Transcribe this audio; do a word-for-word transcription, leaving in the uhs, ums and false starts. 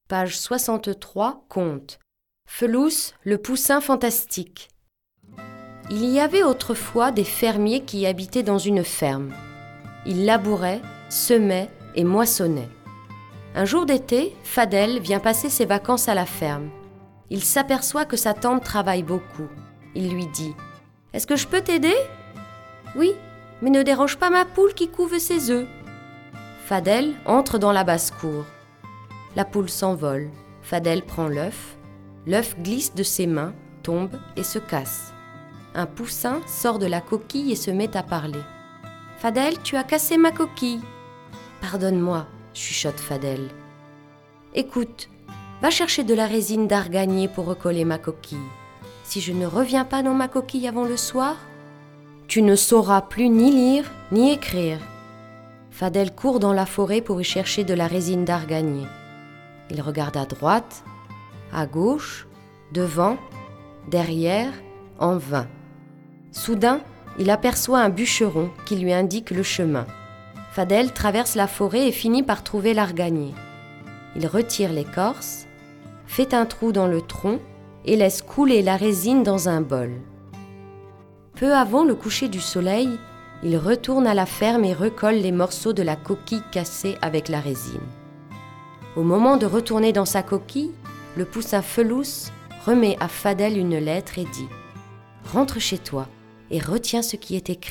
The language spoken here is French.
Page soixante-trois, conte. Felous, le poussin fantastique. Il y avait autrefois des fermiers qui habitaient dans une ferme. Ils labouraient, semaient et moissonnaient. Un jour d'été, Fadel vient passer ses vacances à la ferme. Il s'aperçoit que sa tante travaille beaucoup. Il lui dit « Est-ce que je peux t'aider ?»« Oui, mais ne dérange pas ma poule qui couve ses œufs. » Fadel entre dans la basse-cour. La poule s'envole. Fadel prend l'œuf. L'œuf glisse de ses mains, tombe et se casse. Un poussin sort de la coquille et se met à parler. « Fadel, tu as cassé ma coquille. »« Pardonne-moi, » chuchote Fadel. « Écoute, va chercher de la résine d'arganier pour recoller ma coquille. Si je ne reviens pas dans ma coquille avant le soir, tu ne sauras plus ni lire ni écrire. » Fadel court dans la forêt pour y chercher de la résine d'arganier. Il regarde à droite, à gauche, devant, derrière, en vain. Soudain, il aperçoit un bûcheron qui lui indique le chemin. Fadel traverse la forêt et finit par trouver l'arganier. Il retire l'écorce, fait un trou dans le tronc et laisse couler la résine dans un bol. Peu avant le coucher du soleil, il retourne à la ferme et recolle les morceaux de la coquille cassée avec la résine. Au moment de retourner dans sa coquille, le poussin Felous remet à Fadel une lettre et dit « Rentre chez toi et retiens ce qui est écrit. »